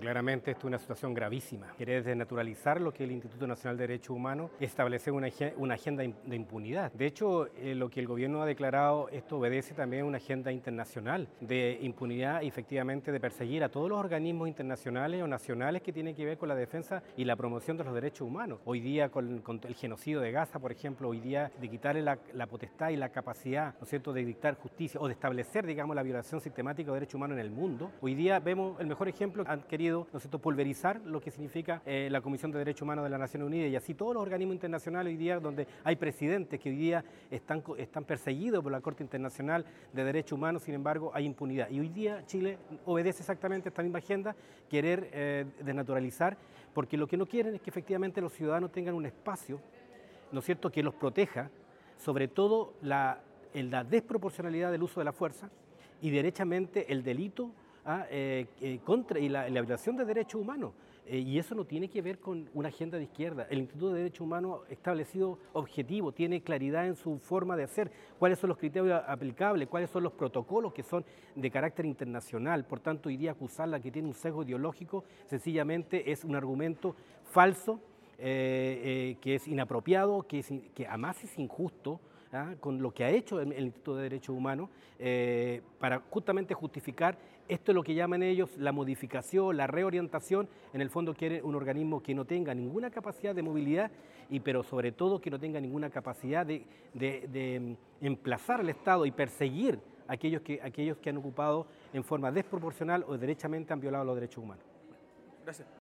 claramente esto es una situación gravísima. Quiere desnaturalizar lo que el Instituto Nacional de Derechos Humanos establece una agenda de impunidad. De hecho, lo que el gobierno ha declarado, esto obedece también a una agenda internacional de impunidad y efectivamente de perseguir a todos los organismos internacionales o nacionales que tienen que ver con la defensa y la promoción de los derechos humanos. Hoy día con el genocidio de Gaza, por ejemplo, hoy día de quitarle la potestad y la capacidad, ¿no es cierto?, de dictar justicia o de establecer, digamos, la violación sistemática de derechos humanos en el mundo. Hoy día vemos el mejor ejemplo, han querido, ¿no es cierto?, pulverizar lo que significa la Comisión de Derechos Humanos de las Naciones Unidas y así todos los organismos internacionales hoy día donde hay presidentes que hoy día están perseguidos por la Corte Internacional de Derechos Humanos, sin embargo hay impunidad. Y hoy día Chile obedece exactamente esta misma agenda, querer desnaturalizar, porque lo que no quieren es que efectivamente los ciudadanos tengan un espacio, ¿no es cierto?, que los proteja, sobre todo la desproporcionalidad del uso de la fuerza y derechamente el delito contra y la violación de derechos humanos. Y eso no tiene que ver con una agenda de izquierda. El Instituto de Derechos Humanos ha establecido objetivo, tiene claridad en su forma de hacer, cuáles son los criterios aplicables, cuáles son los protocolos que son de carácter internacional. Por tanto, hoy día acusarla que tiene un sesgo ideológico sencillamente es un argumento falso, que es inapropiado, que además es injusto, con lo que ha hecho el Instituto de Derechos Humanos para justamente justificar esto es lo que llaman ellos la modificación, la reorientación. En el fondo quieren un organismo que no tenga ninguna capacidad de movilidad, pero sobre todo que no tenga ninguna capacidad de emplazar al Estado y perseguir a aquellos que han ocupado en forma desproporcional o derechamente han violado los derechos humanos. Gracias.